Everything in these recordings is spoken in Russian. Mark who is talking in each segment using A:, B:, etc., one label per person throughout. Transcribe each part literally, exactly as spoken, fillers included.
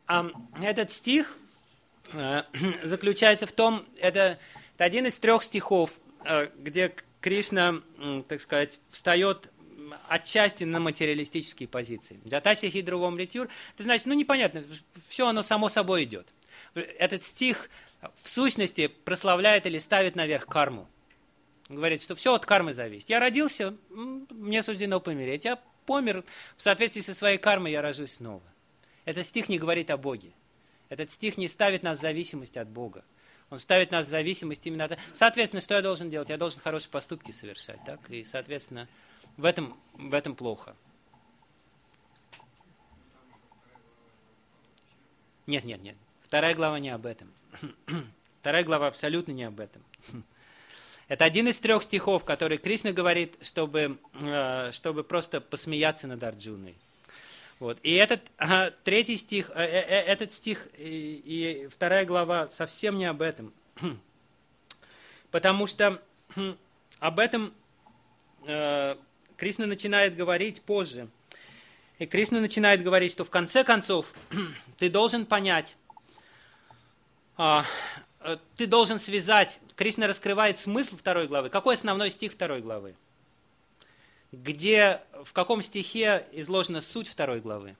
A: этот стих заключается в том, это, это один из трех стихов, где Кришна, так сказать, встает отчасти на материалистические позиции. Джатаси хидрувом литюр, это значит, ну непонятно, все оно само собой идет. Этот стих в сущности прославляет или ставит наверх карму. Он говорит, что все от кармы зависит. Я родился, мне суждено помереть. Я помер, в соответствии со своей кармой я рожусь снова. Этот стих не говорит о Боге. Этот стих не ставит нас в зависимость от Бога. Он ставит нас в зависимость именно от... Соответственно, что я должен делать? Я должен хорошие поступки совершать. Так? И, соответственно, в этом, в этом плохо. Нет, нет, нет. Вторая глава не об этом. Вторая глава абсолютно не об этом. Это один из трех стихов, который Кришна говорит, чтобы, чтобы просто посмеяться над Арджуной. Вот. И этот а, третий стих, э, э, этот стих и, и вторая глава совсем не об этом. Потому что об этом э, Кришна начинает говорить позже. И Кришна начинает говорить, что в конце концов ты должен понять, э, ты должен связать. Кришна раскрывает смысл второй главы. Какой основной стих второй главы? Где, в каком стихе изложена суть второй главы?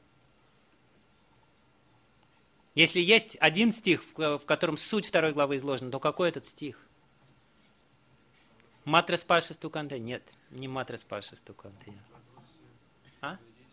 A: Если есть один стих, в котором суть второй главы изложена, то какой этот стих? Матра спарша стуканте? Нет, не матра спарша стуканте. А?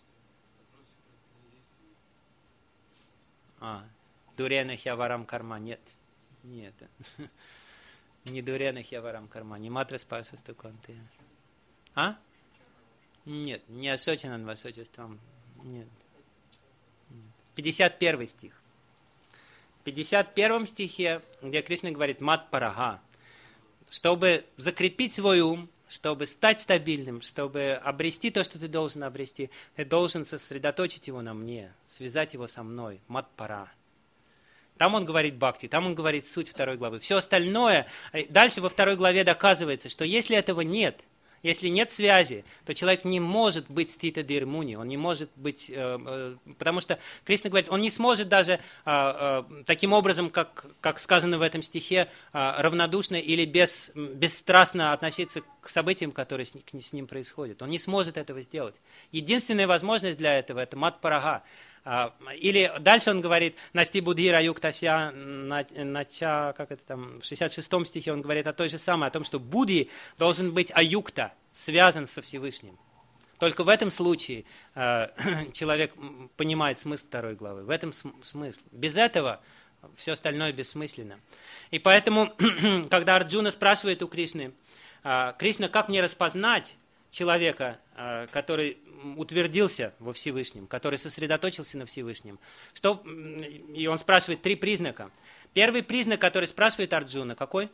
A: А, дурена хьяварам карма? Нет, нет. Не дурена хьяварам карма, не матра спарша стуканте. А? Нет, не осоченан васочеством. Нет. пятьдесят первый стих. В пятьдесят первом стихе, где Кришна говорит «мат парага», чтобы закрепить свой ум, чтобы стать стабильным, чтобы обрести то, что ты должен обрести, ты должен сосредоточить его на мне, связать его со мной. Мат пара. Там он говорит бхакти, там он говорит суть второй главы. Все остальное, дальше во второй главе доказывается, что если этого нет, если нет связи, то человек не может быть стита дирмуни, он не может быть, э, э, потому что Кришна говорит, он не сможет даже э, э, таким образом, как, как сказано в этом стихе, э, равнодушно или без, бесстрастно относиться к событиям, которые с, с ним происходят. Он не сможет этого сделать. Единственная возможность для этого – это мат-парага. Или дальше он говорит, «Насти будхи раюктася», нача, как это там, в шестьдесят шестом стихе он говорит о той же самой, о том, что будхи должен быть аюкта, связан со Всевышним. Только в этом случае э, человек понимает смысл второй главы. В этом см- смысл. Без этого все остальное бессмысленно. И поэтому, когда Арджуна спрашивает у Кришны, э, «Кришна, как мне распознать человека, э, который утвердился во Всевышнем, который сосредоточился на Всевышнем?» Что, и он спрашивает три признака. Первый признак, который спрашивает Арджуна, какой?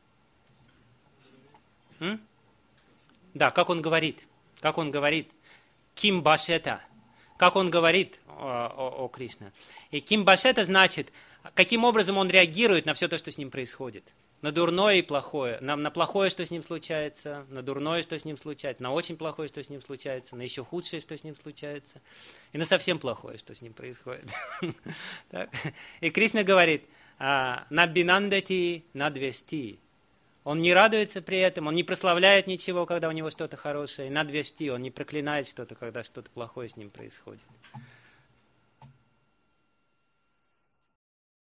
A: М? Да, как он говорит. Как он говорит? Ким башета. Как он говорит о, о, о Кришне. И ким башета значит, каким образом он реагирует на все то, что с ним происходит. На дурное и плохое. На, на плохое, что с ним случается. На дурное, что с ним случается. На очень плохое, что с ним случается. На еще худшее, что с ним случается. И на совсем плохое, что с ним происходит. И Кришна говорит, на бинандати, на двести. Он не радуется при этом, он не прославляет ничего, когда у него что-то хорошее. И на двести он не проклинает что-то, когда что-то плохое с ним происходит.